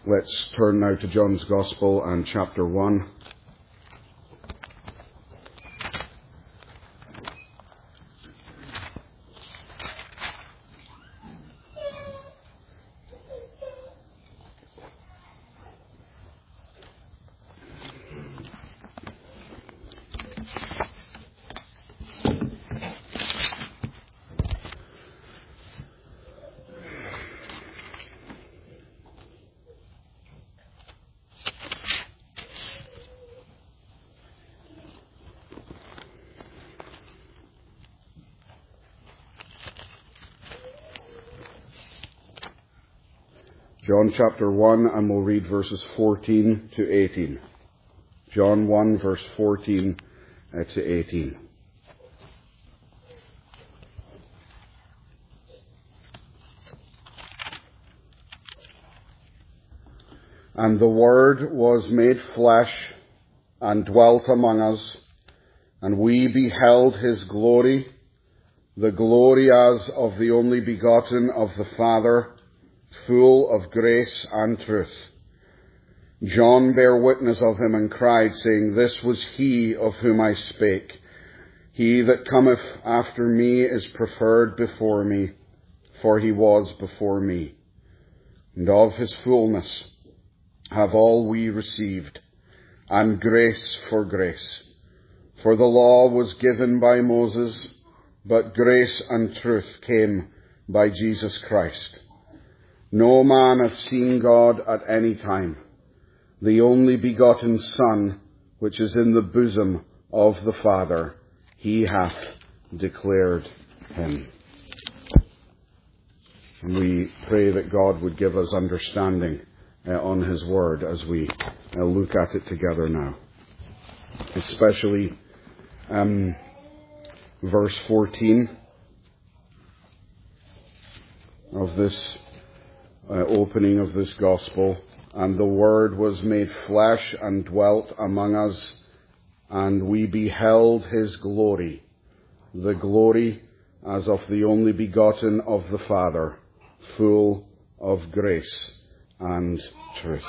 Let's turn now to John's Gospel and chapter 1. John chapter 1, and we'll read verses 14 to 18. John 1, verse 14 to 18. And the Word was made flesh and dwelt among us, and we beheld his glory, the glory as of the only begotten of the Father, full of grace and truth. John bare witness of him and cried, saying, This was he of whom I spake. He that cometh after me is preferred before me, for he was before me. And of his fullness have all we received, and grace for grace. For the law was given by Moses, but grace and truth came by Jesus Christ. No man hath seen God at any time. The only begotten Son, which is in the bosom of the Father, he hath declared him. And we pray that God would give us understanding on his word as we look at it together now. Especially verse 14 of this opening of this gospel. And the Word was made flesh and dwelt among us, and we beheld his glory, the glory as of the only begotten of the Father, full of grace and truth.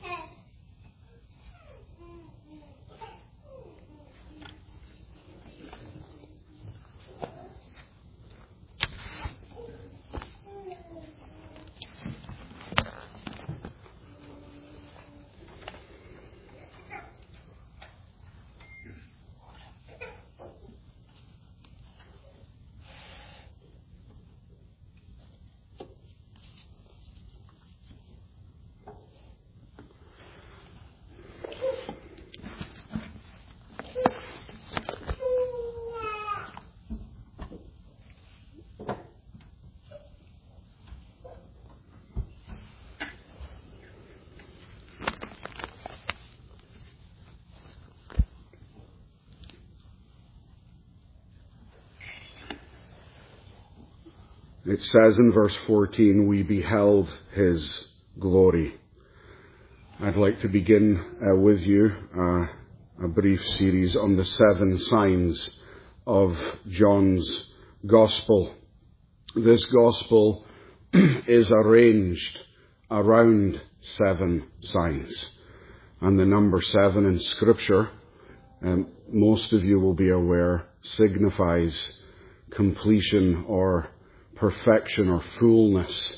It says in verse 14, we beheld his glory. I'd like to begin with you a brief series on the 7 signs of John's Gospel. This Gospel is arranged around 7 signs. And the number 7 in Scripture, most of you will be aware, signifies completion or perfection or fullness.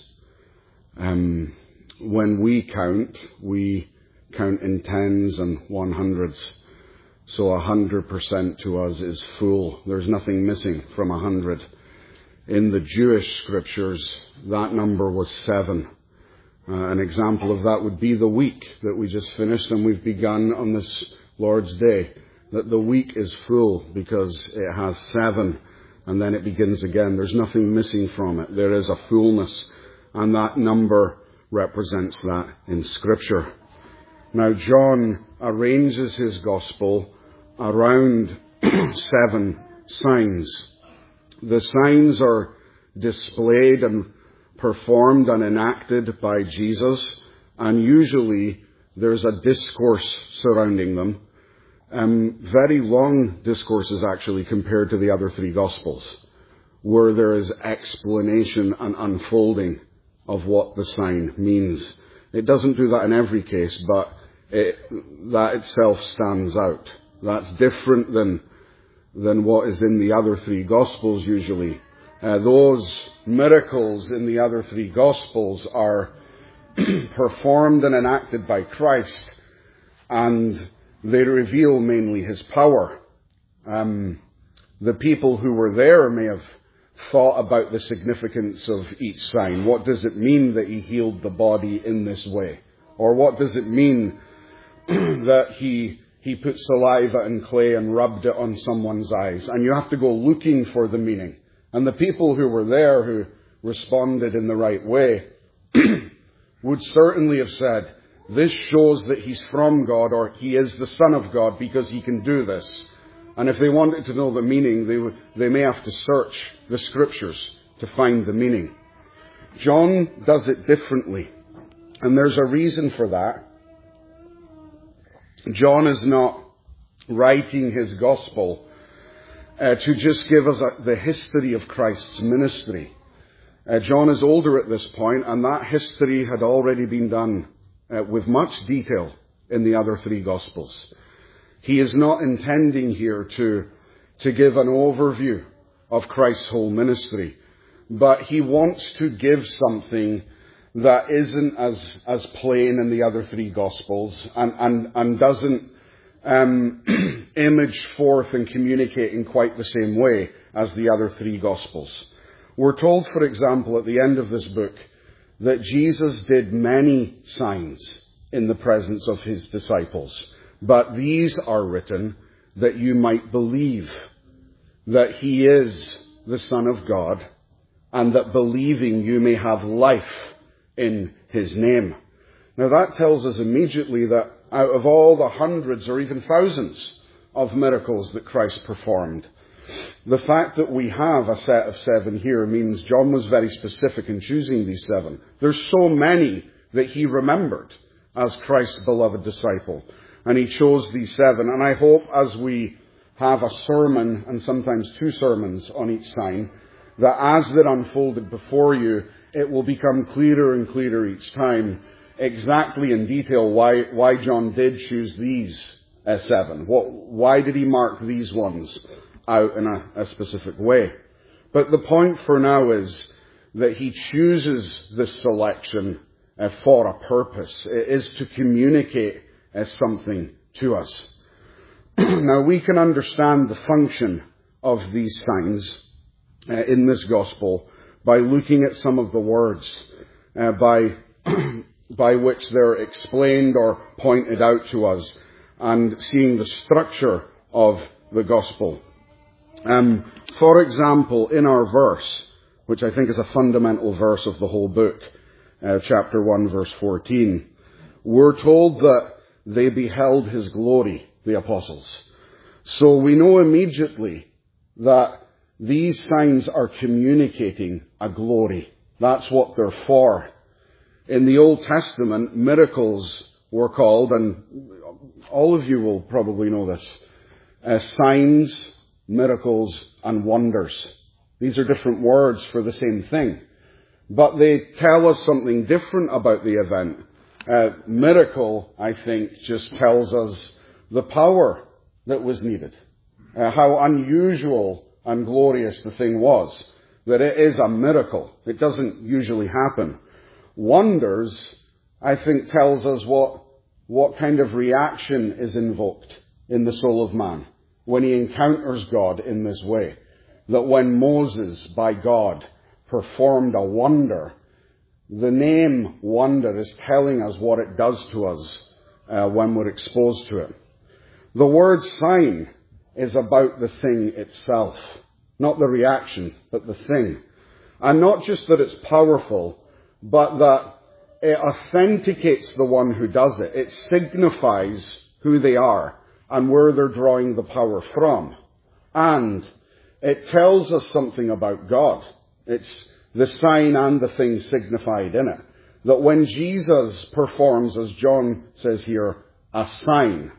When we count in tens and 100s. So 100% to us is full. There's nothing missing from 100. In the Jewish scriptures, that number was 7. An example of that would be the week that we just finished and we've begun on this Lord's Day. That the week is full because it has 7. And then it begins again. There's nothing missing from it. There is a fullness. And that number represents that in Scripture. Now, John arranges his Gospel around 7 signs. The signs are displayed and performed and enacted by Jesus. And usually there's a discourse surrounding them. Very long discourses actually compared to the other 3 Gospels, where there is explanation and unfolding of what the sign means. It doesn't do that in every case, but that itself stands out. That's different than what is in the other three Gospels usually. Those miracles in the other three Gospels are performed and enacted by Christ, and they reveal mainly his power. The people who were there may have thought about the significance of each sign. What does it mean that he healed the body in this way? Or what does it mean that he put saliva and clay and rubbed it on someone's eyes? And you have to go looking for the meaning. And the people who were there who responded in the right way would certainly have said, this shows that he's from God, or he is the Son of God because he can do this. And if they wanted to know the meaning, they may have to search the Scriptures to find the meaning. John does it differently, and there's a reason for that. John is not writing his Gospel to just give us the history of Christ's ministry. John is older at this point, and that history had already been done with much detail in the other three Gospels. He is not intending here to give an overview of Christ's whole ministry, but he wants to give something that isn't as plain in the other three Gospels and doesn't image forth and communicate in quite the same way as the other three Gospels. We're told, for example, at the end of this book, that Jesus did many signs in the presence of his disciples. But these are written that you might believe that he is the Son of God, and that believing you may have life in his name. Now that tells us immediately that out of all the hundreds or even thousands of miracles that Christ performed, the fact that we have a set of 7 here means John was very specific in choosing these 7. There's so many that he remembered as Christ's beloved disciple. And he chose these 7. And I hope as we have a sermon, and sometimes 2 sermons on each sign, that as they're unfolded before you, it will become clearer and clearer each time exactly in detail why John did choose these 7. Why did he mark these ones out in a specific way? But the point for now is that he chooses this selection for a purpose. It is to communicate something to us. Now we can understand the function of these signs in this gospel by looking at some of the words by which they're explained or pointed out to us, and seeing the structure of the gospel. For example, in our verse, which I think is a fundamental verse of the whole book, chapter 1, verse 14, we're told that they beheld his glory, the apostles. So we know immediately that these signs are communicating a glory. That's what they're for. In the Old Testament, miracles were called, and all of you will probably know this, as signs, miracles, and wonders. These are different words for the same thing. But they tell us something different about the event. Miracle, I think, just tells us the power that was needed. How unusual and glorious the thing was. That it is a miracle. It doesn't usually happen. Wonders, I think, tells us what kind of reaction is invoked in the soul of man when he encounters God in this way. That when Moses, by God, performed a wonder, the name wonder is telling us what it does to us when we're exposed to it. The word sign is about the thing itself. Not the reaction, but the thing. And not just that it's powerful, but that it authenticates the one who does it. It signifies who they are and where they're drawing the power from. And it tells us something about God. It's the sign and the thing signified in it. That when Jesus performs, as John says here, a sign,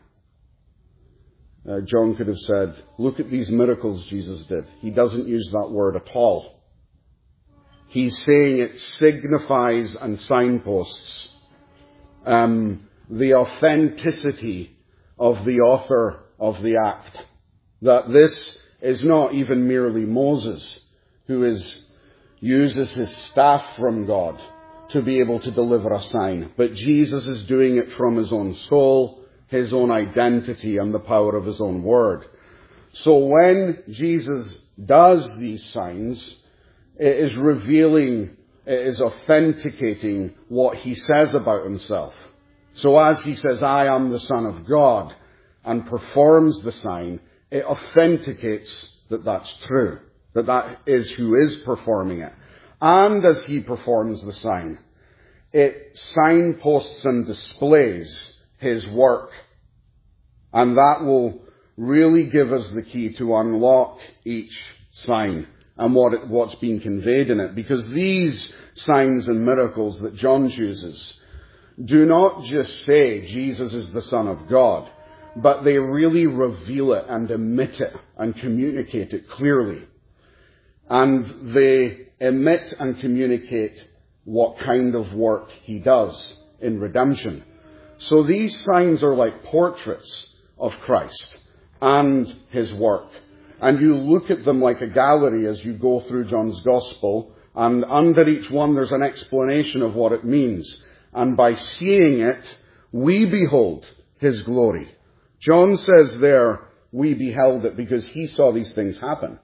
John could have said, look at these miracles Jesus did. He doesn't use that word at all. He's saying it signifies and signposts the authenticity of the author of the act. That this is not even merely Moses, who uses his staff from God to be able to deliver a sign, but Jesus is doing it from his own soul, his own identity, and the power of his own word. So when Jesus does these signs, it is revealing, it is authenticating what he says about himself. So as he says, I am the Son of God, and performs the sign, it authenticates that that's true, that is who is performing it. And as he performs the sign, it signposts and displays his work. And that will really give us the key to unlock each sign and what's being conveyed in it. Because these signs and miracles that John chooses do not just say Jesus is the Son of God, but they really reveal it and emit it and communicate it clearly. And they emit and communicate what kind of work he does in redemption. So these signs are like portraits of Christ and his work. And you look at them like a gallery as you go through John's Gospel, and under each one there's an explanation of what it means. And by seeing it, we behold his glory. John says there, we beheld it because he saw these things happen.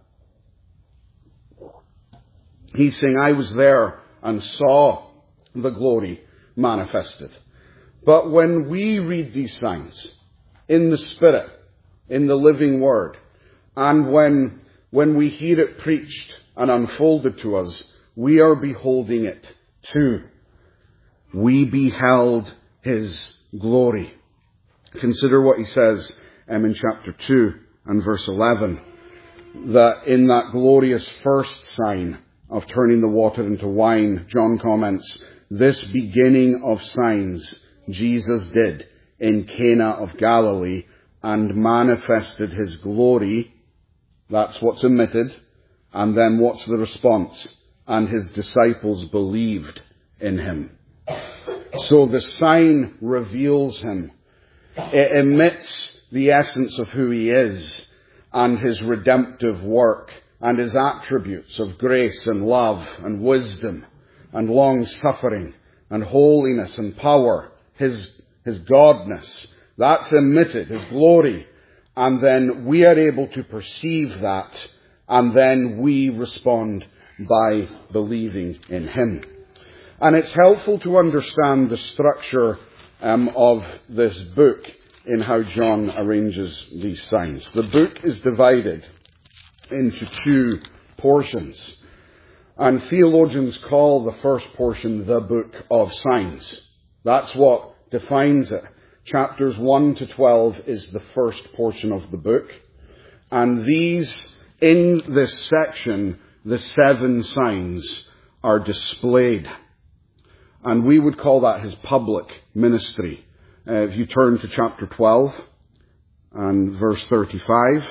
He's saying, I was there and saw the glory manifested. But when we read these signs in the Spirit, in the living Word, and when we hear it preached and unfolded to us, we are beholding it too. We beheld his glory. Consider what he says in chapter 2 and verse 11, that in that glorious first sign of turning the water into wine, John comments, this beginning of signs Jesus did in Cana of Galilee and manifested his glory. That's what's emitted. And then what's the response? And his disciples believed in him. So the sign reveals him. It emits the essence of who he is and his redemptive work and his attributes of grace and love and wisdom and long-suffering and holiness and power, his godness. That's emitted, his glory. And then we are able to perceive that, and then we respond by believing in him. And it's helpful to understand the structure of this book in how John arranges these signs. The book is divided into two portions. And theologians call the first portion the book of signs. That's what defines it. Chapters 1 to 12 is the first portion of the book. And in this section, the 7 signs are displayed. And we would call that his public ministry. If you turn to chapter 12 and verse 35,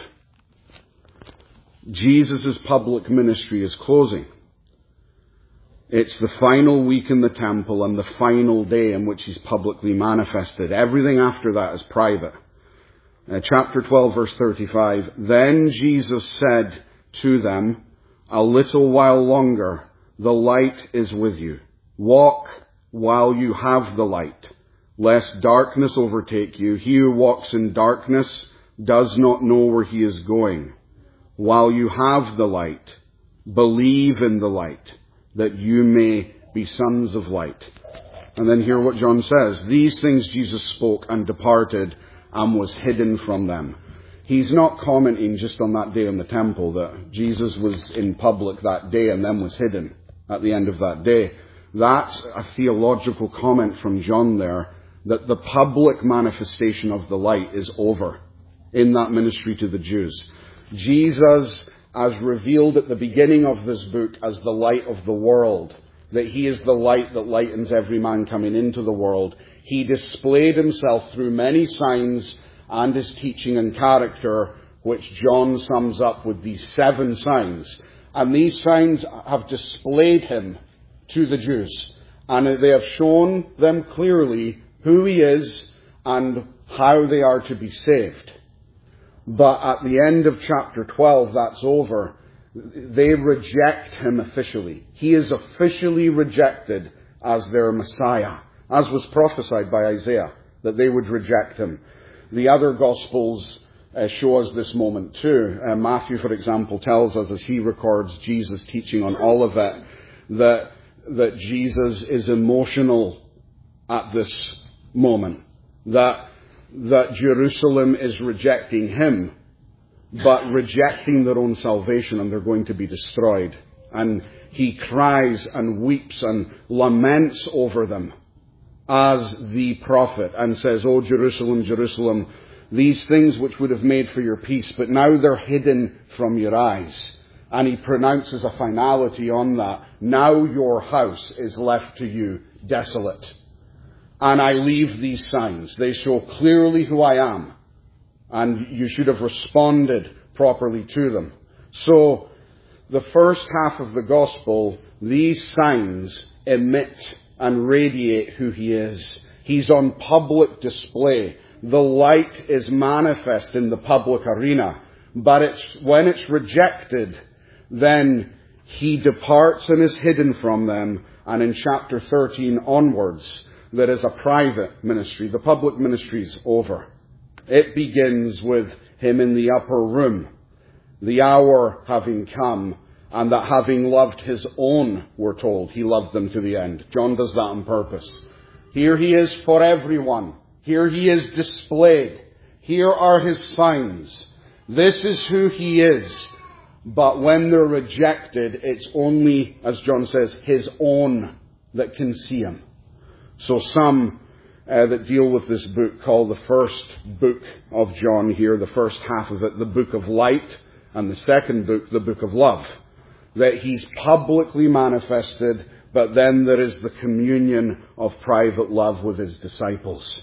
Jesus' public ministry is closing. It's the final week in the temple and the final day in which he's publicly manifested. Everything after that is private. Chapter 12, verse 35, then Jesus said to them, a little while longer, the light is with you. Walk while you have the light, lest darkness overtake you. He who walks in darkness does not know where he is going. While you have the light, believe in the light, that you may be sons of light. And then hear what John says. These things Jesus spoke and departed and was hidden from them. He's not commenting just on that day in the temple, that Jesus was in public that day and then was hidden at the end of that day. That's a theological comment from John there, that the public manifestation of the light is over in that ministry to the Jews. Jesus, as revealed at the beginning of this book as the light of the world, that he is the light that lightens every man coming into the world, he displayed himself through many signs and his teaching and character, which John sums up with these 7 signs. And these signs have displayed him to the Jews. And they have shown them clearly who he is and how they are to be saved. But at the end of chapter 12, that's over. They reject him officially. He is officially rejected as their Messiah, as was prophesied by Isaiah, that they would reject him. The other Gospels show us this moment too. Matthew, for example, tells us, as he records Jesus teaching on Olivet, that Jesus is emotional at this moment, that Jerusalem is rejecting him, but rejecting their own salvation, and they're going to be destroyed. And he cries and weeps and laments over them as the prophet and says, "O Jerusalem, Jerusalem, these things which would have made for your peace, but now they're hidden from your eyes." And he pronounces a finality on that. "Now your house is left to you desolate. And I leave these signs. They show clearly who I am. And you should have responded properly to them." So, the first half of the gospel, these signs emit and radiate who he is. He's on public display. The light is manifest in the public arena. But when it's rejected, then he departs and is hidden from them. And in chapter 13 onwards, there is a private ministry. The public ministry is over. It begins with him in the upper room, the hour having come, and that having loved his own, we're told, he loved them to the end. John does that on purpose. Here he is for everyone. Here he is displayed. Here are his signs. This is who he is. But when they're rejected, it's only, as John says, his own that can see him. So some that deal with this book call the first book of John here, the first half of it, the book of light, and the second book, the book of love. That he's publicly manifested, but then there is the communion of private love with his disciples.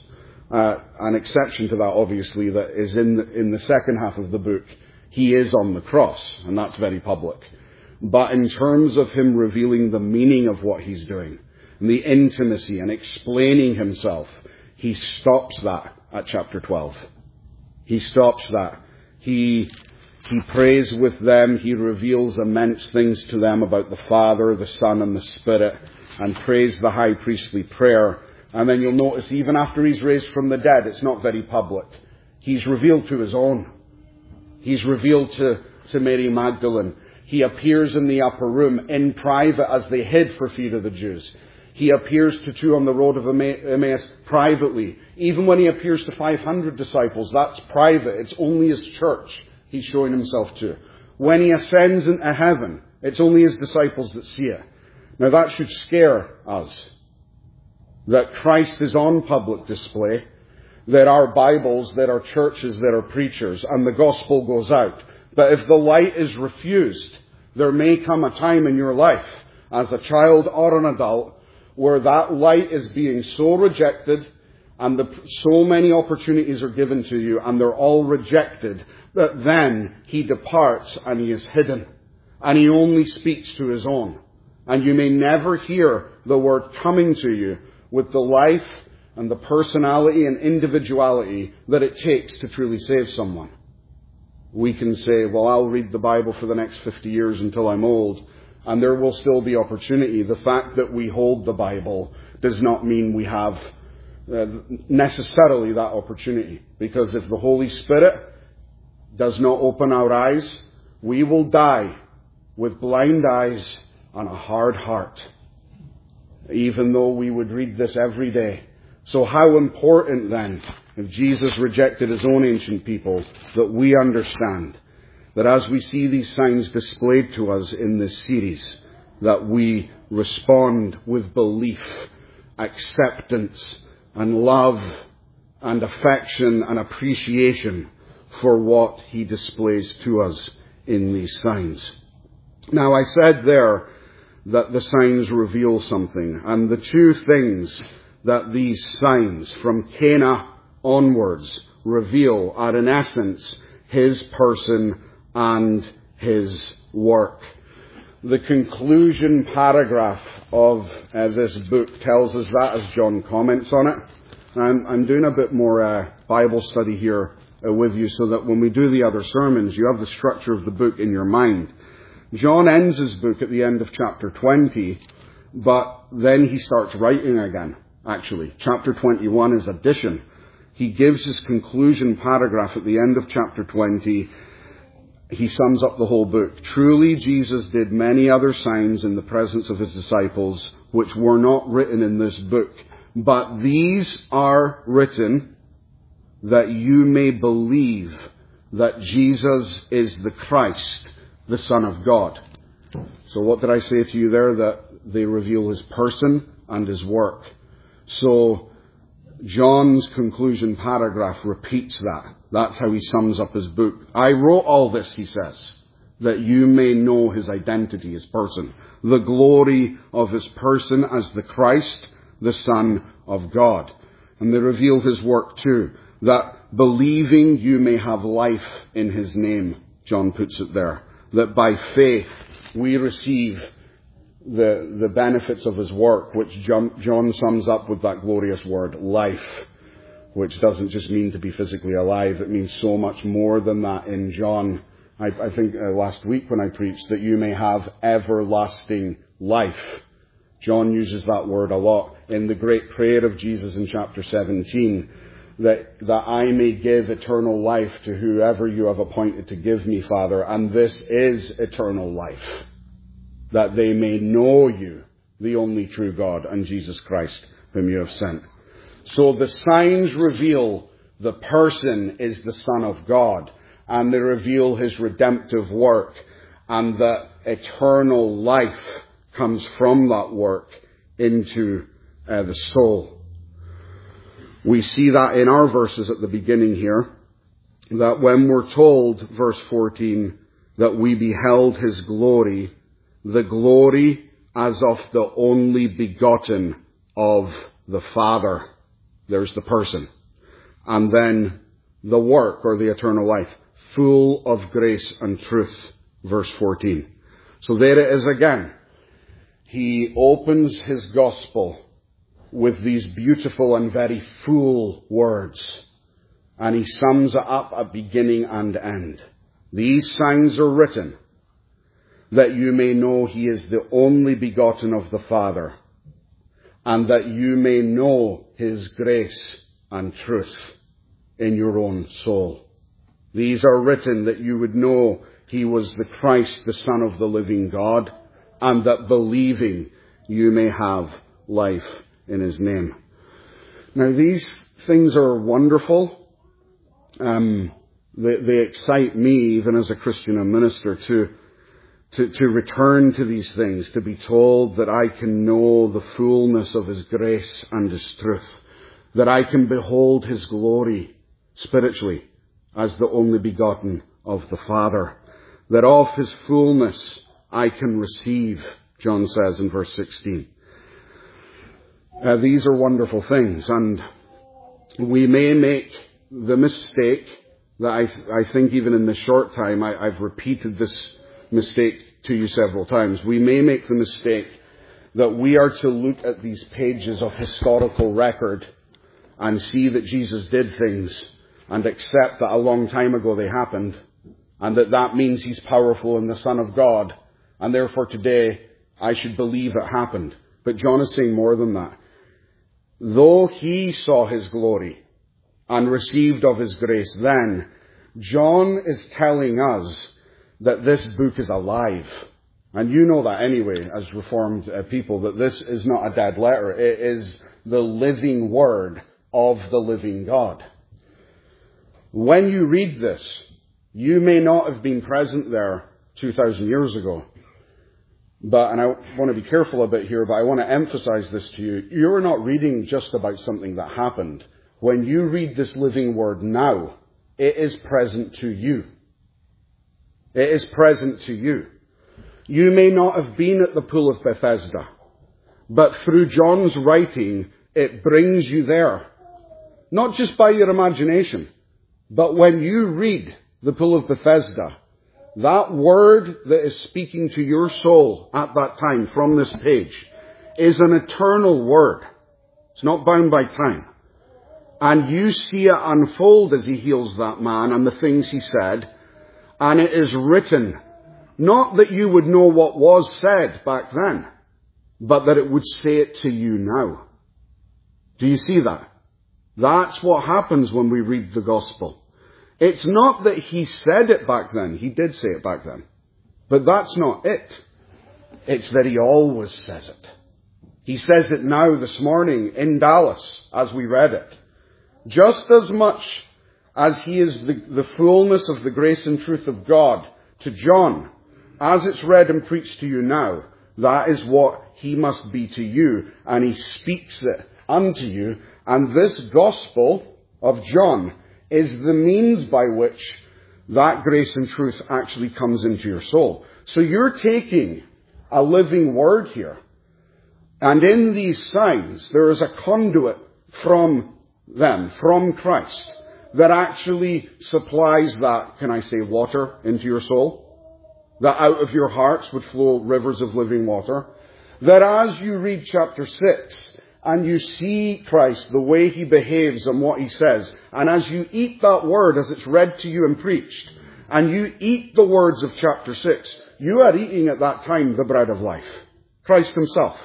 An exception to that, obviously, that is in the second half of the book. He is on the cross, and that's very public. But in terms of him revealing the meaning of what he's doing, and the intimacy and explaining himself, he stops that at chapter 12. He stops that. He prays with them. He reveals immense things to them about the Father, the Son, and the Spirit, and prays the high priestly prayer. And then you'll notice even after he's raised from the dead, it's not very public. He's revealed to his own. He's revealed to Mary Magdalene. He appears in the upper room in private as they hid for fear of the Jews. He appears to two on the road of Emmaus privately. Even when he appears to 500 disciples, that's private. It's only his church he's showing himself to. When he ascends into heaven, it's only his disciples that see it. Now that should scare us. That Christ is on public display. There are Bibles, there are churches, there are preachers, and the gospel goes out. But if the light is refused, there may come a time in your life, as a child or an adult, where that light is being so rejected, and so many opportunities are given to you, and they're all rejected, that then he departs and he is hidden. And he only speaks to his own. And you may never hear the word coming to you with the life and the personality and individuality that it takes to truly save someone. We can say, well, I'll read the Bible for the next 50 years until I'm old, and there will still be opportunity. The fact that we hold the Bible does not mean we have necessarily that opportunity. Because if the Holy Spirit does not open our eyes, we will die with blind eyes and a hard heart, even though we would read this every day. So how important then, if Jesus rejected his own ancient people, that we understand that as we see these signs displayed to us in this series, that we respond with belief, acceptance, and love, and affection, and appreciation for what he displays to us in these signs. Now, I said there that the signs reveal something, and the two things that these signs from Cana onwards reveal are in essence his person and his work. The conclusion paragraph of this book tells us that as John comments on it. I'm doing a bit more Bible study here with you so that when we do the other sermons, you have the structure of the book in your mind. John ends his book at the end of chapter 20, but then he starts writing again, actually. Chapter 21 is addition. He gives his conclusion paragraph at the end of chapter 20. He sums up the whole book. Truly, Jesus did many other signs in the presence of his disciples, which were not written in this book. But these are written that you may believe that Jesus is the Christ, the Son of God. So what did I say to you there? That they reveal his person and his work. So John's conclusion paragraph repeats that. That's how he sums up his book. I wrote all this, he says, that you may know his identity, his person, the glory of his person as the Christ, the Son of God. And they reveal his work too, that believing you may have life in his name, John puts it there, that by faith we receive the benefits of his work, which John sums up with that glorious word, life, which doesn't just mean to be physically alive. It means so much more than that in John. I think last week when I preached that you may have everlasting life. John uses that word a lot in the great prayer of Jesus in chapter 17, that I may give eternal life to whoever you have appointed to give me, Father, and this is eternal life, that they may know you, the only true God, and Jesus Christ, whom you have sent. So the signs reveal the person is the Son of God, and they reveal his redemptive work, and that eternal life comes from that work into the soul. We see that in our verses at the beginning here, that when we're told, verse 14, that we beheld his glory, the glory as of the only begotten of the Father. There's the person. And then the work, or the eternal life, full of grace and truth, verse 14. So there it is again. He opens his gospel with these beautiful and very full words. And he sums it up at beginning and end. These signs are written that you may know he is the only begotten of the Father, and that you may know his grace and truth in your own soul. These are written that you would know he was the Christ, the Son of the living God, and that believing you may have life in his name. Now these things are wonderful. They excite me, even as a Christian and minister, to return to these things, to be told that I can know the fullness of his grace and his truth, that I can behold his glory spiritually as the only begotten of the Father, that of his fullness I can receive, John says in verse 16. These are wonderful things, and we may make the mistake that I think even in this short time, I've repeated this mistake to you several times. We may make the mistake that we are to look at these pages of historical record and see that Jesus did things and accept that a long time ago they happened, and that means he's powerful and the Son of God, and therefore today I should believe it happened. But John is saying more than that. Though he saw his glory and received of his grace then, John is telling us that this book is alive. And you know that anyway, as Reformed people, that this is not a dead letter. It is the living word of the living God. When you read this, you may not have been present there 2,000 years ago. And I want to be careful a bit here, but I want to emphasize this to you. You're not reading just about something that happened. When you read this living word now, it is present to you. It is present to you. You may not have been at the pool of Bethesda, but through John's writing, it brings you there. Not just by your imagination, but when you read the pool of Bethesda, that word that is speaking to your soul at that time from this page is an eternal word. It's not bound by time. And you see it unfold as he heals that man and the things he said. And it is written, not that you would know what was said back then, but that it would say it to you now. Do you see that? That's what happens when we read the gospel. It's not that he said it back then. He did say it back then. But that's not it. It's that he always says it. He says it now this morning in Dallas as we read it. Just as much as he is the fullness of the grace and truth of God to John, as it's read and preached to you now, that is what he must be to you, and he speaks it unto you. And this gospel of John is the means by which that grace and truth actually comes into your soul. So you're taking a living word here. And in these signs, there is a conduit from them, from Christ, that actually supplies that, can I say, water into your soul? That out of your hearts would flow rivers of living water. That as you read chapter 6, and you see Christ, the way he behaves and what he says, and as you eat that word as it's read to you and preached, and you eat the words of chapter 6, you are eating at that time the bread of life, Christ himself.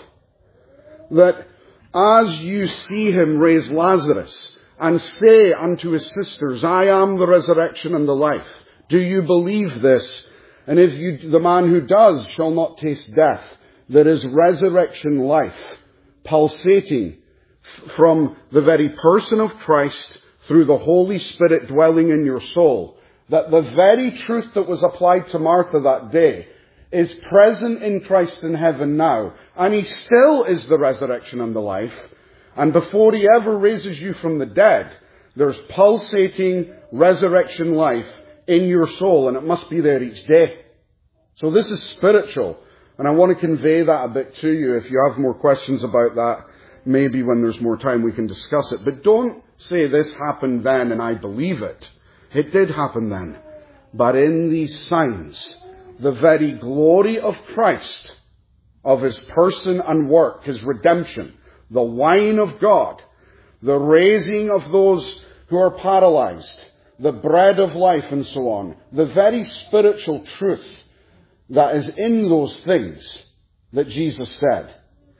That as you see him raise Lazarus and say unto his sisters, I am the resurrection and the life. Do you believe this? And if you, the man who does shall not taste death, there is resurrection life pulsating from the very person of Christ through the Holy Spirit dwelling in your soul. That the very truth that was applied to Martha that day is present in Christ in heaven now. And he still is the resurrection and the life. And before he ever raises you from the dead, there's pulsating resurrection life in your soul, and it must be there each day. So this is spiritual. And I want to convey that a bit to you. If you have more questions about that, maybe when there's more time we can discuss it. But don't say this happened then and I believe it. It did happen then. But in these signs, the very glory of Christ, of his person and work, his redemption, the wine of God, the raising of those who are paralyzed, the bread of life and so on, the very spiritual truth that is in those things that Jesus said,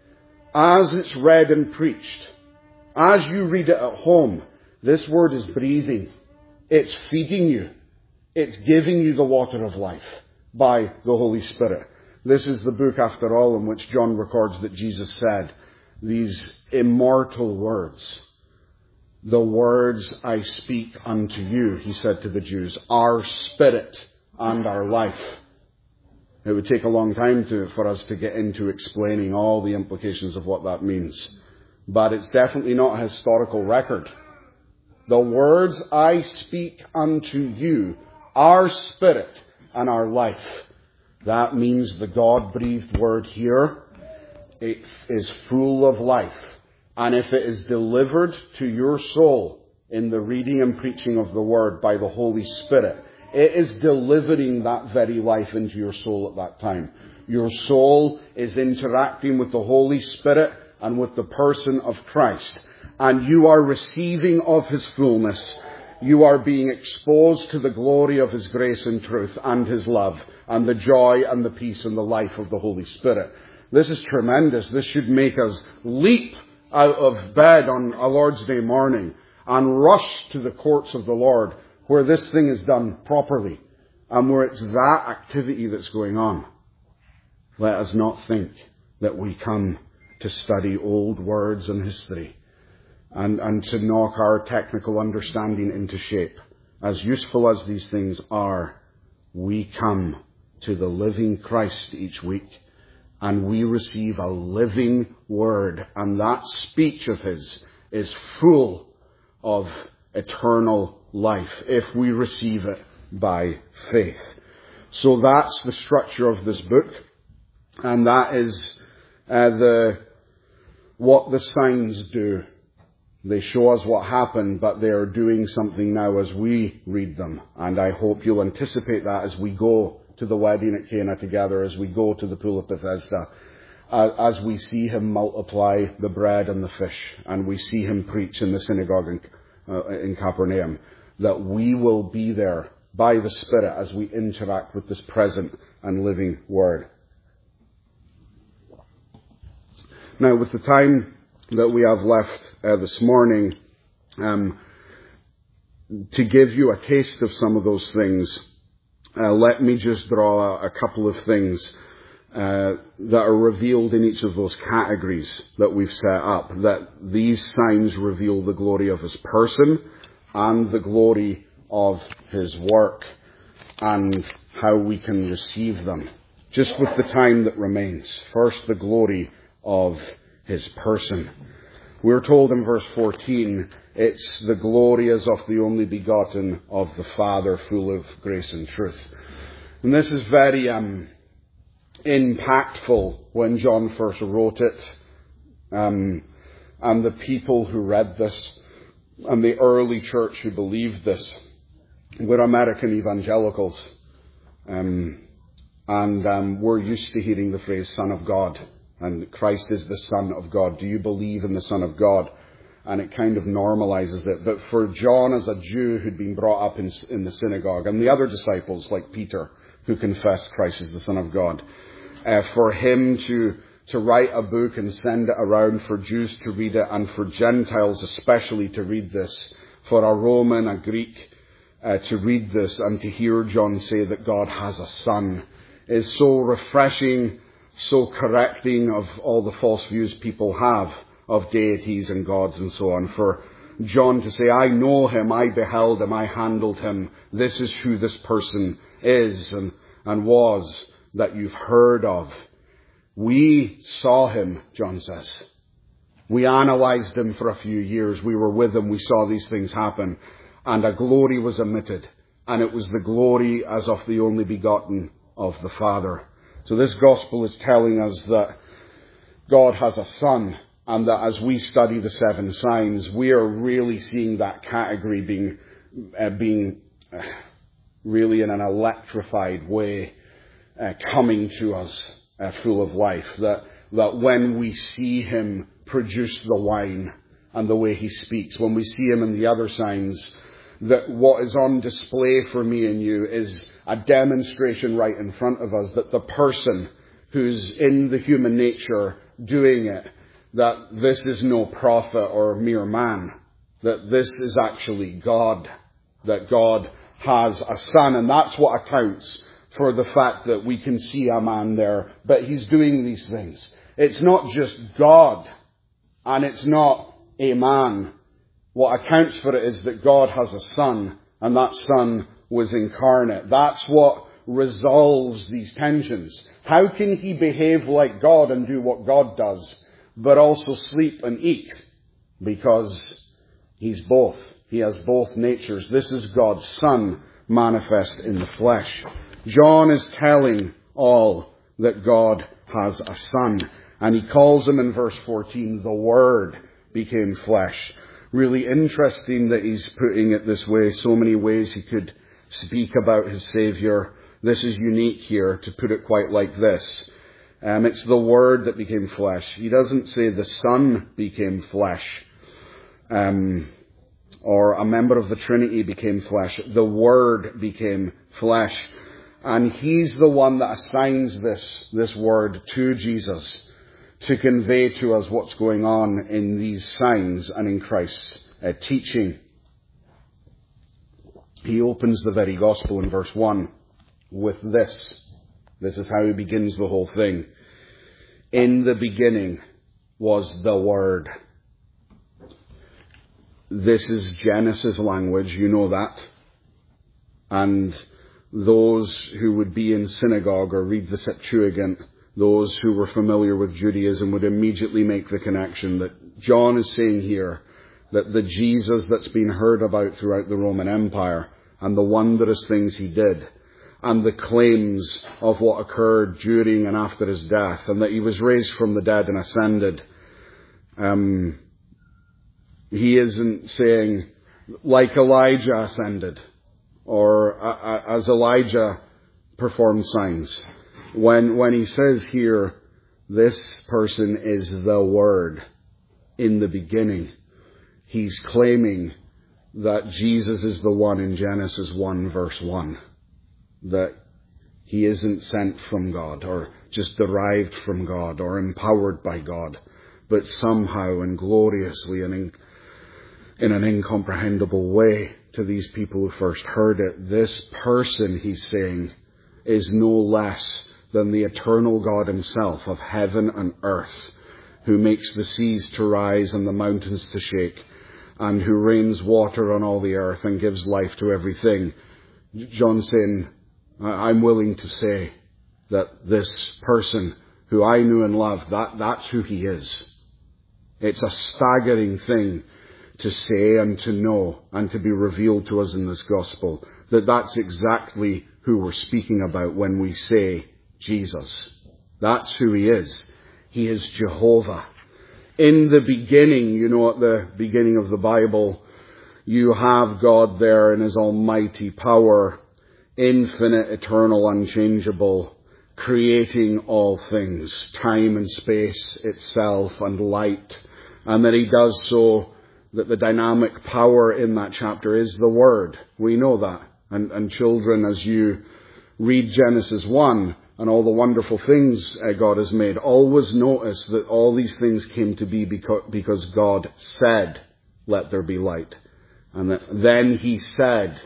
as it's read and preached, as you read it at home, this word is breathing. It's feeding you. It's giving you the water of life by the Holy Spirit. This is the book, after all, in which John records that Jesus said these immortal words. The words I speak unto you, he said to the Jews, are spirit and are life. It would take a long time for us to get into explaining all the implications of what that means. But it's definitely not a historical record. The words I speak unto you are spirit and are life. That means the God-breathed word here, it is full of life. And if it is delivered to your soul in the reading and preaching of the word by the Holy Spirit, it is delivering that very life into your soul at that time. Your soul is interacting with the Holy Spirit and with the person of Christ. And you are receiving of his fullness. You are being exposed to the glory of his grace and truth and his love and the joy and the peace and the life of the Holy Spirit. This is tremendous. This should make us leap out of bed on a Lord's Day morning and rush to the courts of the Lord, where this thing is done properly and where it's that activity that's going on. Let us not think that we come to study old words and history and to knock our technical understanding into shape. As useful as these things are, we come to the living Christ each week and we receive a living word, and that speech of his is full of eternal life if we receive it by faith. So that's the structure of this book, and that is what the signs do. They show us what happened, but they are doing something now as we read them, and I hope you'll anticipate that as we go to the wedding at Cana together, as we go to the pool of Bethesda, as we see him multiply the bread and the fish, and we see him preach in the synagogue in Capernaum, that we will be there by the Spirit as we interact with this present and living Word. Now, with the time that we have left this morning, to give you a taste of some of those things, let me just draw a couple of things that are revealed in each of those categories that we've set up, that these signs reveal the glory of his person and the glory of his work and how we can receive them. Just with the time that remains. First, the glory of his person. We're told in verse 14, it's the glory as of the only begotten of the Father, full of grace and truth. And this is very impactful when John first wrote it. And the people who read this and the early church who believed this were American evangelicals. And we're used to hearing the phrase Son of God. And Christ is the Son of God. Do you believe in the Son of God? And it kind of normalizes it. But for John, as a Jew who'd been brought up in the synagogue, and the other disciples like Peter, who confessed Christ as the Son of God, for him to write a book and send it around for Jews to read it, and for Gentiles especially to read this, for a Roman, a Greek, to read this and to hear John say that God has a Son, is so refreshing, so correcting of all the false views people have of deities and gods and so on. For John to say, I know him, I beheld him, I handled him, this is who this person is and was that you've heard of. We saw him, John says. We analysed him for a few years. We were with him. We saw these things happen. And a glory was emitted. And it was the glory as of the only begotten of the Father. So this gospel is telling us that God has a Son, and that as we study the 7 signs, we are really seeing that category being really in an electrified way coming to us full of life. That when we see him produce the wine and the way he speaks, when we see him in the other signs, that what is on display for me and you is a demonstration right in front of us that the person who's in the human nature doing it, that this is no prophet or mere man, that this is actually God, that God has a Son, and that's what accounts for the fact that we can see a man there, but he's doing these things. It's not just God, and it's not a man. What accounts for it is that God has a Son, and that Son was incarnate. That's what resolves these tensions. How can he behave like God and do what God does, but also sleep and eat? Because he's both. He has both natures. This is God's Son manifest in the flesh. John is telling all that God has a Son. And he calls him in verse 14, the Word became flesh. Really interesting that he's putting it this way. So many ways he could speak about his Saviour. This is unique here to put it quite like this. It's the Word that became flesh. He doesn't say the Son became flesh. Or a member of the Trinity became flesh. The Word became flesh. And he's the one that assigns this word to Jesus to convey to us what's going on in these signs and in Christ's teaching. He opens the very gospel in verse 1 with this. This is how he begins the whole thing. In the beginning was the Word. This is Genesis language, you know that. And those who would be in synagogue or read the Septuagint, those who were familiar with Judaism would immediately make the connection that John is saying here that the Jesus that's been heard about throughout the Roman Empire and the wondrous things he did and the claims of what occurred during and after his death and that he was raised from the dead and ascended, he isn't saying like Elijah ascended or as Elijah performed signs. When he says here, this person is the Word in the beginning, he's claiming that Jesus is the one in Genesis 1 verse 1. That he isn't sent from God or just derived from God or empowered by God, but somehow and gloriously and in an incomprehensible way to these people who first heard it. This person, he's saying, is no less than the eternal God himself of heaven and earth, who makes the seas to rise and the mountains to shake, and who rains water on all the earth and gives life to everything. John's saying, I'm willing to say that this person who I knew and loved, that's who he is. It's a staggering thing to say and to know and to be revealed to us in this gospel, that's exactly who we're speaking about when we say Jesus. That's who he is. He is Jehovah. In the beginning, at the beginning of the Bible, you have God there in his almighty power, infinite, eternal, unchangeable, creating all things, time and space itself and light. And that he does so, that the dynamic power in that chapter is the Word. We know that. And children, as you read Genesis 1 and all the wonderful things God has made, always notice that all these things came to be because God said, let there be light. And that then he said,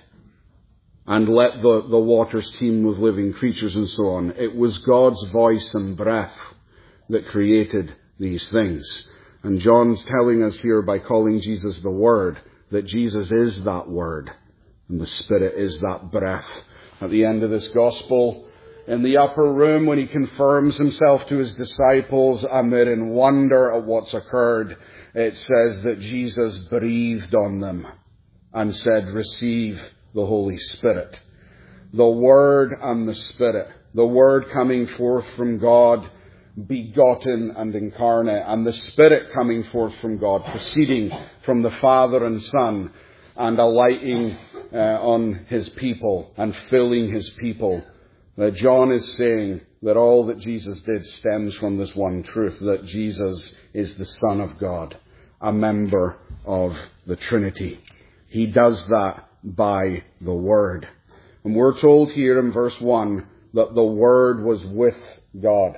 and let the waters teem with living creatures and so on. It was God's voice and breath that created these things. And John's telling us here by calling Jesus the Word, that Jesus is that Word, and the Spirit is that breath. At the end of this gospel, in the upper room, when he confirms himself to his disciples and they're in wonder at what's occurred, it says that Jesus breathed on them and said, receive the Holy Spirit. The Word and the Spirit. The Word coming forth from God, begotten and incarnate, and the Spirit coming forth from God, proceeding from the Father and Son, and alighting on his people and filling his people. John is saying that all that Jesus did stems from this one truth, that Jesus is the Son of God, a member of the Trinity. He does that by the Word. And we're told here in verse 1 that the Word was with God.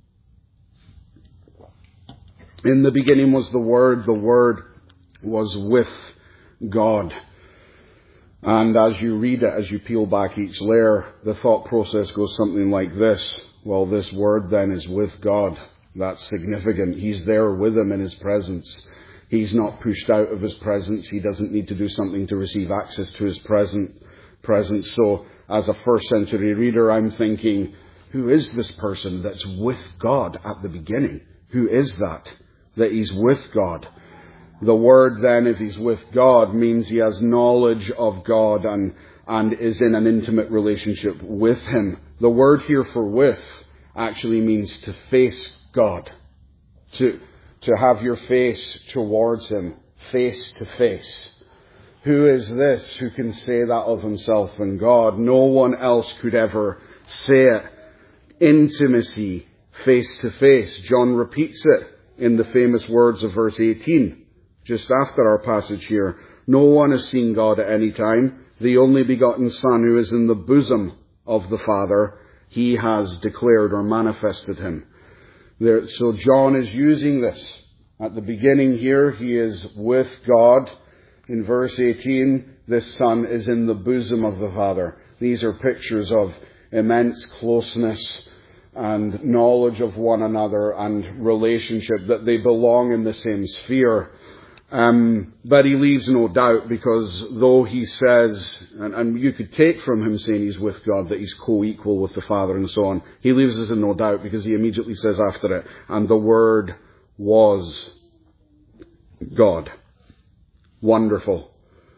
In the beginning was the Word was with God. And as you read it, as you peel back each layer, the thought process goes something like this. Well, this Word then is with God. That's significant. He's there with him in his presence. He's not pushed out of his presence. He doesn't need to do something to receive access to his presence. So as a first century reader, I'm thinking, who is this person that's with God at the beginning? Who is that he's with God? The Word then, if he's with God, means he has knowledge of God and is in an intimate relationship with him. The word here for with actually means to face God. To have your face towards him, face to face. Who is this who can say that of himself and God? No one else could ever say it. Intimacy, face to face. John repeats it in the famous words of verse 18, just after our passage here. No one has seen God at any time. The only begotten Son who is in the bosom of the Father, he has declared or manifested him. So John is using this. At the beginning here, he is with God. In verse 18, this Son is in the bosom of the Father. These are pictures of immense closeness and knowledge of one another and relationship, that they belong in the same sphere. But he leaves no doubt, because though he says, and you could take from him saying he's with God, that he's co-equal with the Father and so on, he leaves us in no doubt, because he immediately says after it, and the Word was God. Wonderful.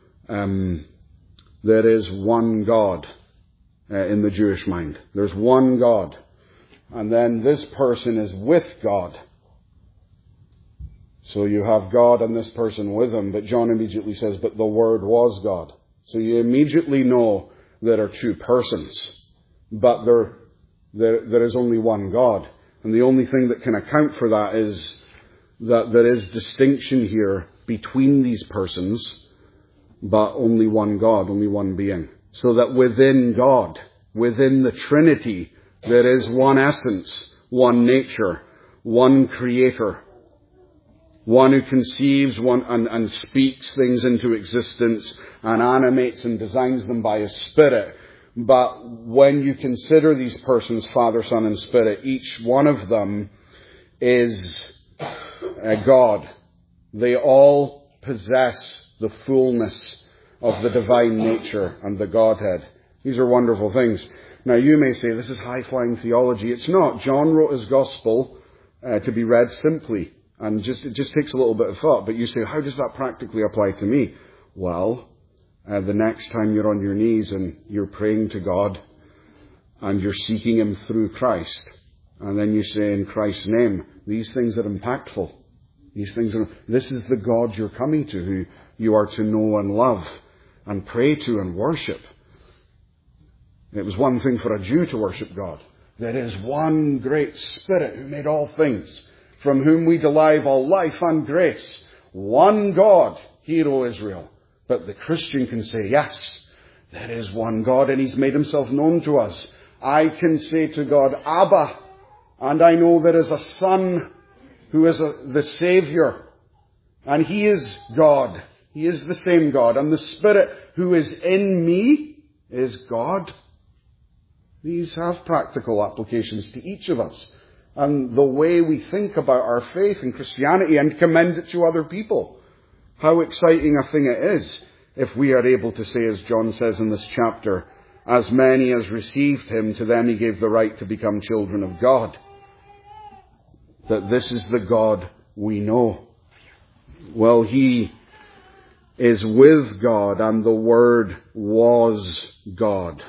There is one God in the Jewish mind. There's one God. And then this person is with God. So you have God and this person with him, but John immediately says, but the Word was God. So you immediately know there are two persons, but there is only one God. And the only thing that can account for that is that there is distinction here between these persons, but only one God, only one being. So that within God, within the Trinity, there is one essence, one nature, one creator, one who conceives and speaks things into existence and animates and designs them by His Spirit. But when you consider these persons, Father, Son, and Spirit, each one of them is God. They all possess the fullness of the divine nature and the Godhead. These are wonderful things. Now you may say, this is high-flying theology. It's not. John wrote his gospel to be read simply. And it just takes a little bit of thought. But you say, how does that practically apply to me? Well, the next time you're on your knees and you're praying to God and you're seeking Him through Christ, and then you say in Christ's name, these things are impactful. This is the God you're coming to, who you are to know and love and pray to and worship. It was one thing for a Jew to worship God. There is one great Spirit who made all things, from whom we derive all life and grace. One God, hear, O Israel. But the Christian can say, yes, there is one God, and He's made Himself known to us. I can say to God, Abba, and I know there is a Son who is the Saviour, and He is God. He is the same God, and the Spirit who is in me is God. These have practical applications to each of us, and the way we think about our faith in Christianity and commend it to other people. How exciting a thing it is if we are able to say, as John says in this chapter, as many as received Him, to them He gave the right to become children of God. That this is the God we know. Well, He is with God, and the Word was God.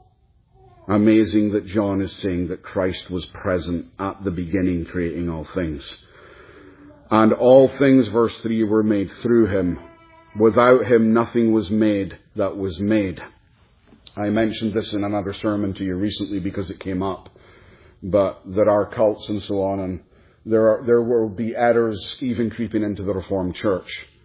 Amazing that John is saying that Christ was present at the beginning, creating all things. And all things, verse 3, were made through Him. Without Him nothing was made that was made. I mentioned this in another sermon to you recently because it came up. But there are cults and so on, and there will be errors even creeping into the Reformed Church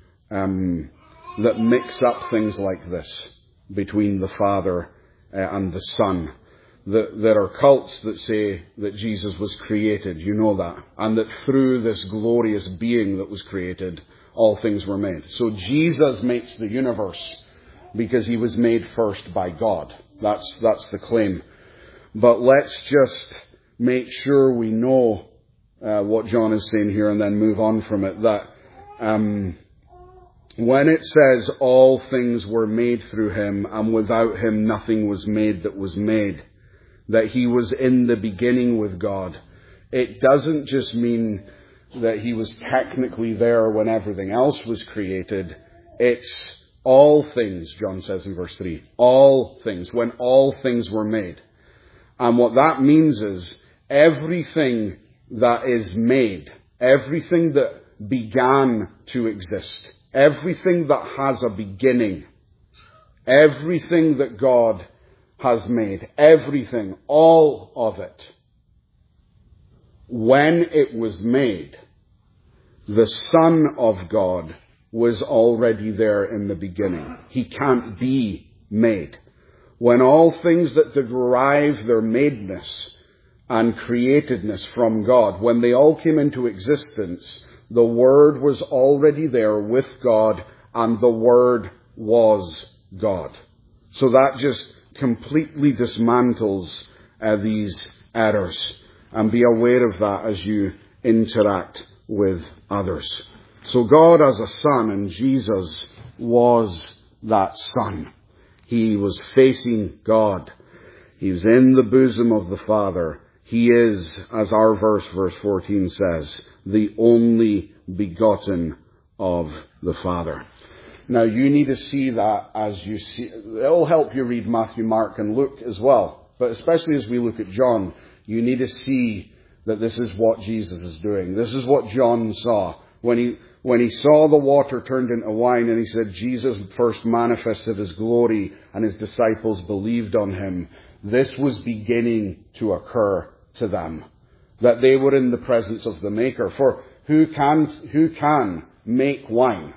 that mix up things like this between the Father and the Son. There are cults that say that Jesus was created, you know that, and that through this glorious being that was created, all things were made. So Jesus makes the universe because He was made first by God. That's the claim. But let's just make sure we know what John is saying here and then move on from it. That when it says all things were made through Him, and without Him nothing was made that was made, that He was in the beginning with God, it doesn't just mean that He was technically there when everything else was created. It's all things, John says in verse 3. All things, when all things were made. And what that means is everything that is made, everything that began to exist, everything that has a beginning, everything that God has made, everything, all of it, when it was made, the Son of God was already there in the beginning. He can't be made. When all things that derive their madeness and createdness from God, when they all came into existence, the Word was already there with God, and the Word was God. So that just completely dismantles these errors. And be aware of that as you interact with others. So God as a Son, and Jesus was that Son. He was facing God. He was in the bosom of the Father. He is, as our verse 14 says, the only begotten of the Father. Now you need to see that as you see. It'll help you read Matthew, Mark, and Luke as well. But especially as we look at John, you need to see that this is what Jesus is doing. This is what John saw. When he saw the water turned into wine, and he said Jesus first manifested His glory and His disciples believed on Him, this was beginning to occur to them. That they were in the presence of the Maker. For who can make wine?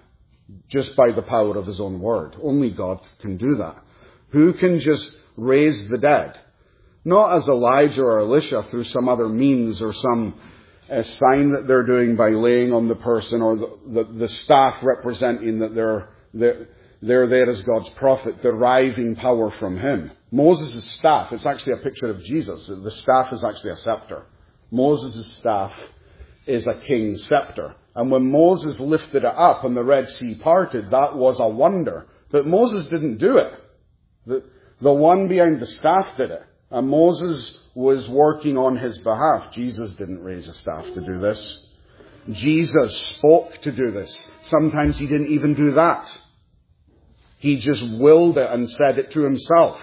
just by the power of his own word. Only God can do that. Who can just raise the dead? Not as Elijah or Elisha through some other means or some sign that they're doing by laying on the person, or the staff representing that they're there as God's prophet, deriving power from him. Moses' staff, it's actually a picture of Jesus. The staff is actually a scepter. Moses' staff is a king's scepter. And when Moses lifted it up and the Red Sea parted, that was a wonder. But Moses didn't do it. The one behind the staff did it. And Moses was working on his behalf. Jesus didn't raise a staff to do this. Jesus spoke to do this. Sometimes he didn't even do that. He just willed it and said it to himself.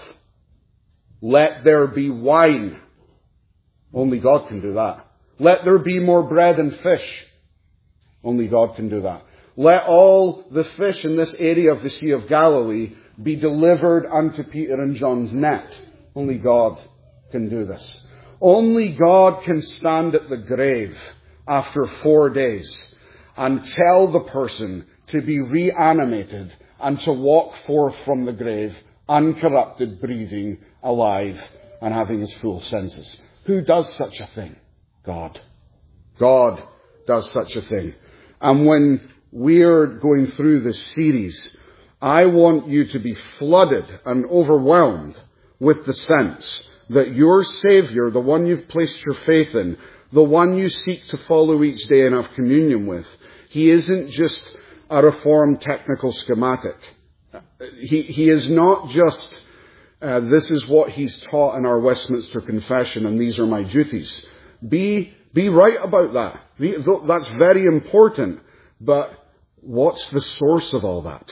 Let there be wine. Only God can do that. Let there be more bread and fish. Only God can do that. Let all the fish in this area of the Sea of Galilee be delivered unto Peter and John's net. Only God can do this. Only God can stand at the grave after 4 days and tell the person to be reanimated and to walk forth from the grave, uncorrupted, breathing, alive, and having his full senses. Who does such a thing? God. God does such a thing. And when we're going through this series, I want you to be flooded and overwhelmed with the sense that your Savior, the one you've placed your faith in, the one you seek to follow each day and have communion with, he isn't just a reformed technical schematic. He is not just, this is what he's taught in our Westminster Confession and these are my duties. Be right about that. That's very important. But what's the source of all that?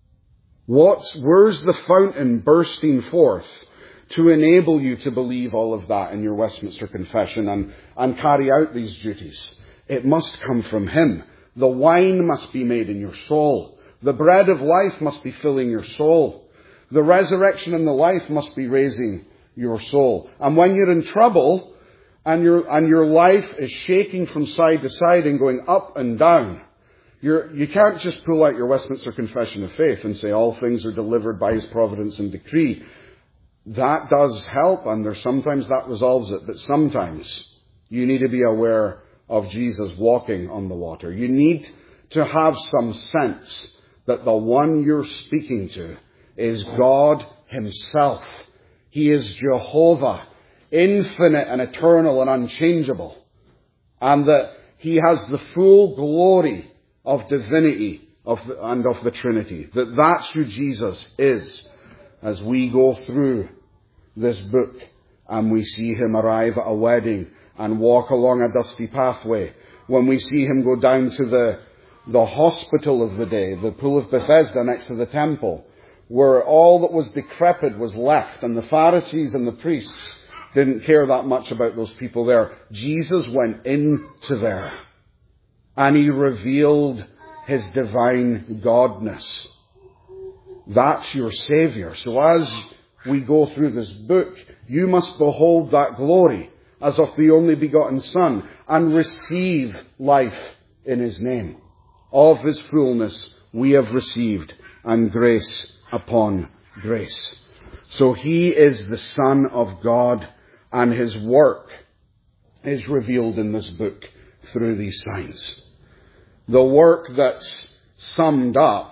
Where's the fountain bursting forth to enable you to believe all of that in your Westminster Confession and carry out these duties? It must come from him. The wine must be made in your soul. The bread of life must be filling your soul. The resurrection and the life must be raising your soul. And when you're in trouble and your life is shaking from side to side and going up and down, you can't just pull out your Westminster Confession of Faith and say all things are delivered by his providence and decree. That does help, and sometimes that resolves it. But sometimes you need to be aware of Jesus walking on the water. You need to have some sense that the one you're speaking to is God himself. He is Jehovah, infinite and eternal and unchangeable. And that he has the full glory of divinity and of the Trinity. That's who Jesus is as we go through this book and we see him arrive at a wedding and walk along a dusty pathway. When we see him go down to the hospital of the day, the pool of Bethesda next to the temple, where all that was decrepit was left, and the Pharisees and the priests didn't care that much about those people there. Jesus went into there, and he revealed his divine godness. That's your Savior. So as we go through this book, you must behold that glory as of the only begotten Son and receive life in his name. Of his fullness we have received, and grace upon grace. So he is the Son of God, and his work is revealed in this book through these signs. The work that's summed up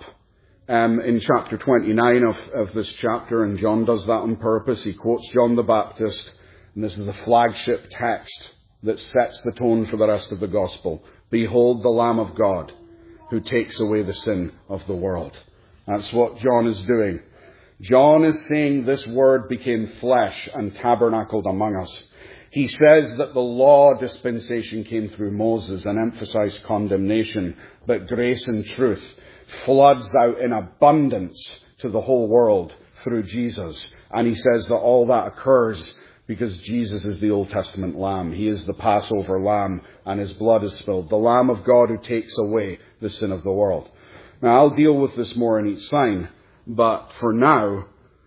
in chapter 29 of this chapter, and John does that on purpose. He quotes John the Baptist, and this is the flagship text that sets the tone for the rest of the gospel. Behold the Lamb of God who takes away the sin of the world. That's what John is doing. John is saying this word became flesh and tabernacled among us. He says that the law dispensation came through Moses and emphasized condemnation, but grace and truth floods out in abundance to the whole world through Jesus. And he says that all that occurs because Jesus is the Old Testament Lamb. He is the Passover Lamb, and his blood is spilled. The Lamb of God who takes away the sin of the world. Now, I'll deal with this more in each sign, but for now,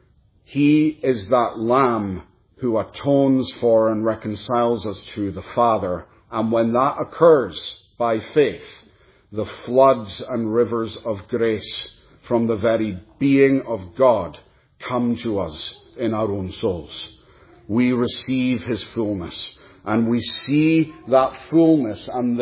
he is that Lamb who atones for and reconciles us to the Father. And when that occurs by faith, the floods and rivers of grace from the very being of God come to us in our own souls. We receive his fullness, and we see that fullness and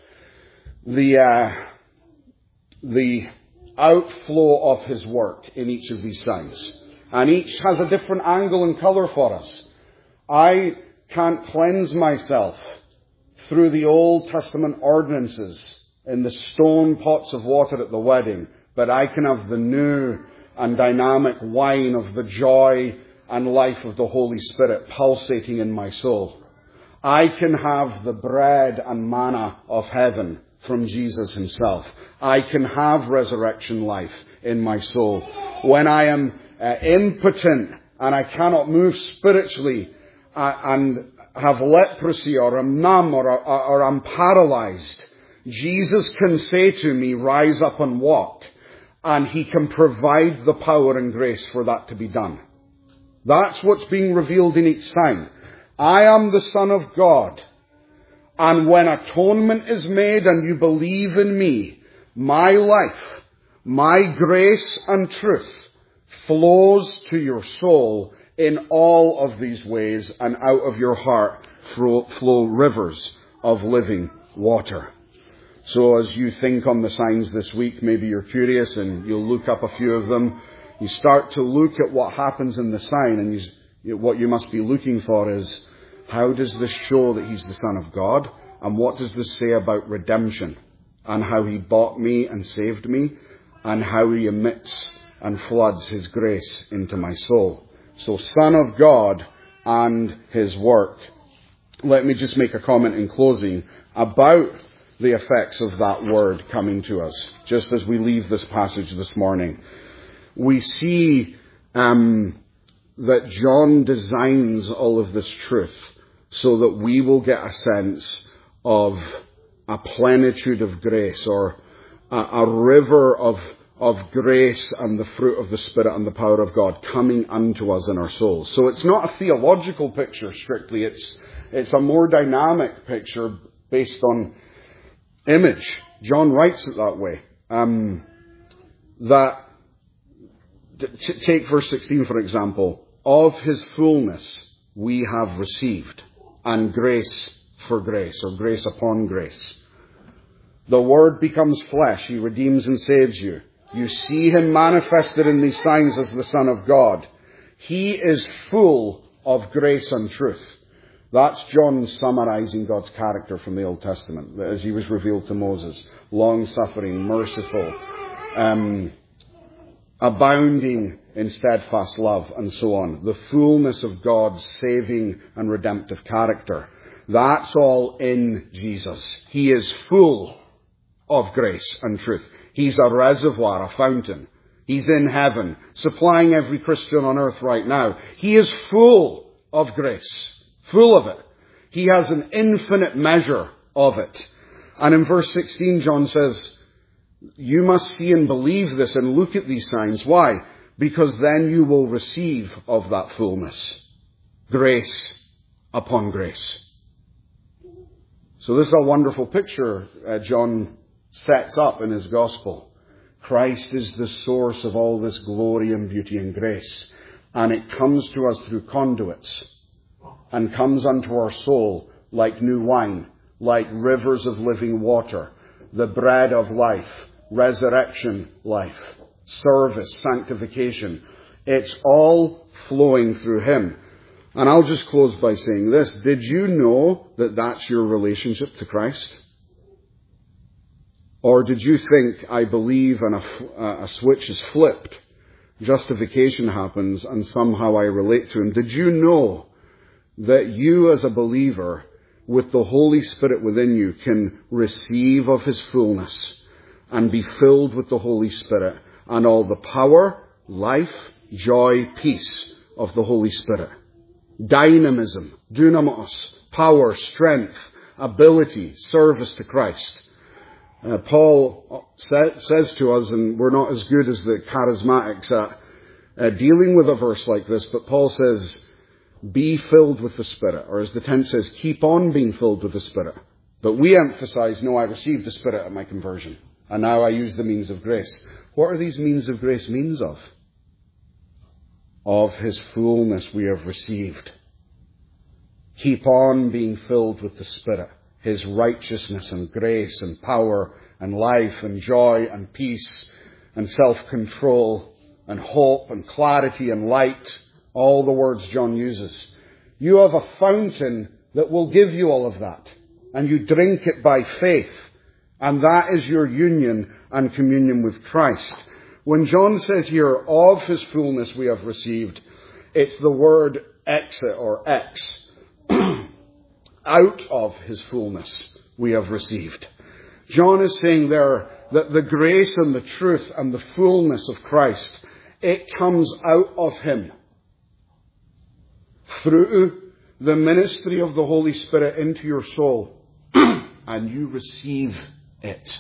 the outflow of his work in each of these signs. And each has a different angle and colour for us. I can't cleanse myself through the Old Testament ordinances in the stone pots of water at the wedding, but I can have the new and dynamic wine of the joy and life of the Holy Spirit pulsating in my soul. I can have the bread and manna of heaven from Jesus himself. I can have resurrection life in my soul. When I am impotent and I cannot move spiritually and have leprosy or I'm numb or I'm paralyzed, Jesus can say to me, rise up and walk. And he can provide the power and grace for that to be done. That's what's being revealed in each sign. I am the Son of God. And when atonement is made and you believe in me, my life, my grace and truth flows to your soul in all of these ways, and out of your heart flow rivers of living water. So as you think on the signs this week, maybe you're curious and you'll look up a few of them. You start to look at what happens in the sign, and what you must be looking for is, how does this show that he's the Son of God? And what does this say about redemption? And how he bought me and saved me? And how he emits and floods his grace into my soul. So Son of God and his work. Let me just make a comment in closing about the effects of that word coming to us, just as we leave this passage this morning. We see that John designs all of this truth so that we will get a sense of a plenitude of grace, or a river of grace and the fruit of the Spirit and the power of God coming unto us in our souls. So it's not a theological picture strictly, it's a more dynamic picture based on image. John writes it that way. Take verse 16 for example. Of his fullness we have received, and grace for grace, or grace upon grace. The Word becomes flesh. He redeems and saves you. You see him manifested in these signs as the Son of God. He is full of grace and truth. That's John summarizing God's character from the Old Testament, as he was revealed to Moses. Long-suffering, merciful, abounding in steadfast love, and so on. The fullness of God's saving and redemptive character. That's all in Jesus. He is full of grace and truth. He's a reservoir, a fountain. He's in heaven, supplying every Christian on earth right now. He is full of grace. Full of it. He has an infinite measure of it. And in verse 16, John says, you must see and believe this and look at these signs. Why? Because then you will receive of that fullness. Grace upon grace. So this is a wonderful picture John sets up in his gospel. Christ is the source of all this glory and beauty and grace. And it comes to us through conduits. And comes unto our soul like new wine, like rivers of living water, the bread of life, resurrection life, service, sanctification. It's all flowing through him. And I'll just close by saying this. Did you know that that's your relationship to Christ? Or did you think, I believe, and a switch is flipped, justification happens, and somehow I relate to him? Did you know that you as a believer, with the Holy Spirit within you, can receive of his fullness and be filled with the Holy Spirit and all the power, life, joy, peace of the Holy Spirit? Dynamism, dunamos, power, strength, ability, service to Christ. Paul says to us, and we're not as good as the charismatics at dealing with a verse like this, but Paul says, be filled with the Spirit. Or as the tense says, keep on being filled with the Spirit. But we emphasize, no, I received the Spirit at my conversion, and now I use the means of grace. What are these means of grace means of? Of His fullness we have received. Keep on being filled with the Spirit, His righteousness and grace and power and life and joy and peace and self-control and hope and clarity and light, all the words John uses. You have a fountain that will give you all of that, and you drink it by faith, and that is your union and communion with Christ. When John says here, of His fullness we have received, it's the word exit or ex. Out of His fullness we have received. John is saying there that the grace and the truth and the fullness of Christ, it comes out of Him through the ministry of the Holy Spirit into your soul, and you receive it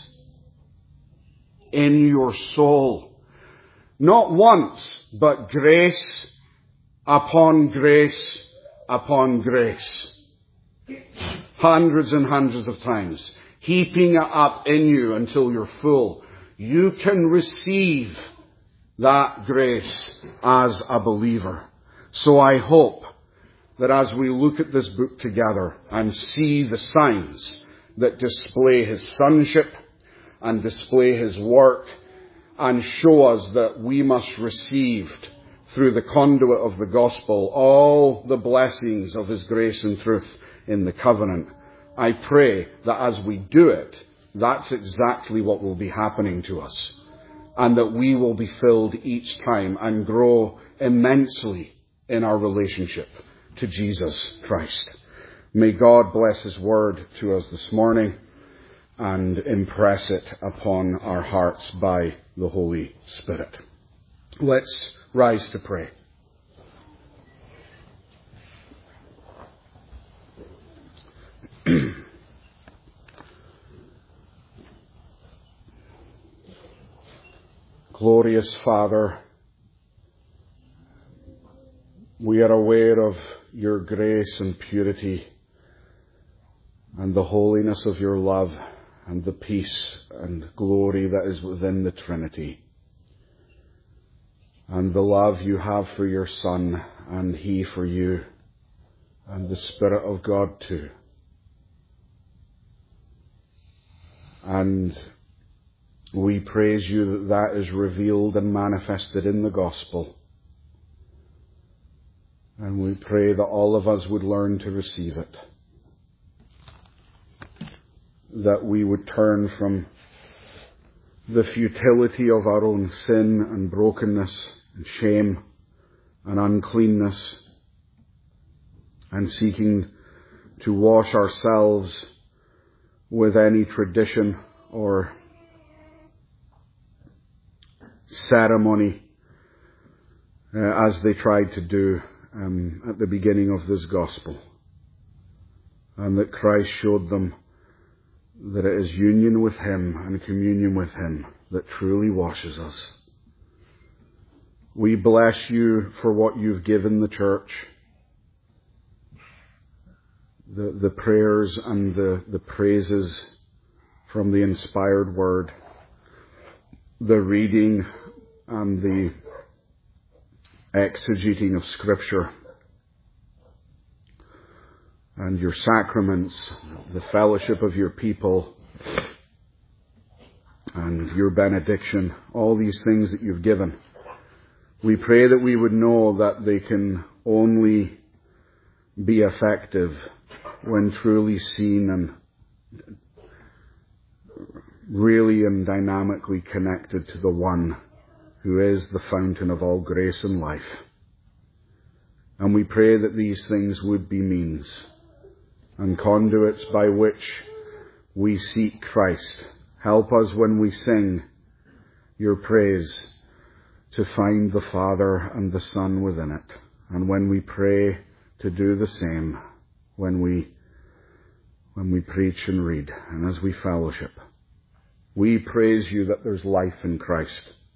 in your soul. Not once, but grace upon grace upon grace. Hundreds and hundreds of times, heaping it up in you until you're full. You can receive that grace as a believer. So I hope that as we look at this book together and see the signs that display His sonship and display His work and show us that we must receive through the conduit of the gospel all the blessings of His grace and truth in the covenant, I pray that as we do it, that's exactly what will be happening to us, and that we will be filled each time and grow immensely in our relationship to Jesus Christ. May God bless His word to us this morning and impress it upon our hearts by the Holy Spirit. Let's rise to pray. Glorious Father, we are aware of your grace and purity and the holiness of your love and the peace and glory that is within the Trinity, and the love you have for your Son and He for you, and the Spirit of God too. And we praise you that that is revealed and manifested in the gospel. And we pray that all of us would learn to receive it. That we would turn from the futility of our own sin and brokenness and shame and uncleanness, and seeking to wash ourselves with any tradition or ceremony as they tried to do at the beginning of this gospel, and that Christ showed them that it is union with Him and communion with Him that truly washes us. We bless you for what you've given the church, the prayers and the praises from the inspired word, the reading and the exegeting of Scripture, and your sacraments, the fellowship of your people, and your benediction, all these things that you've given. We pray that we would know that they can only be effective when truly seen and really and dynamically connected to the one who is the fountain of all grace and life. And we pray that these things would be means and conduits by which we seek Christ. Help us when we sing your praise to find the Father and the Son within it. And when we pray, to do the same when we preach and read and as we fellowship. We praise you that there's life in Christ,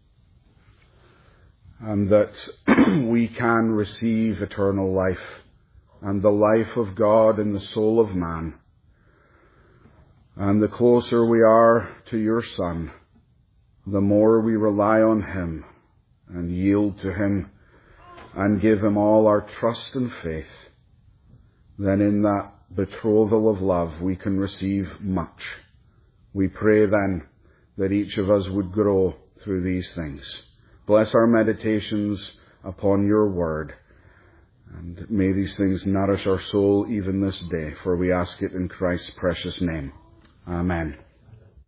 and that we can receive eternal life and the life of God in the soul of man And the closer we are to your Son, the more we rely on him and yield to him and give him all our trust and faith, then in that betrothal of love we can receive much. We pray then that each of us would grow through these things. Bless our meditations upon your word, and may these things nourish our soul even this day, for we ask it in Christ's precious name. Amen.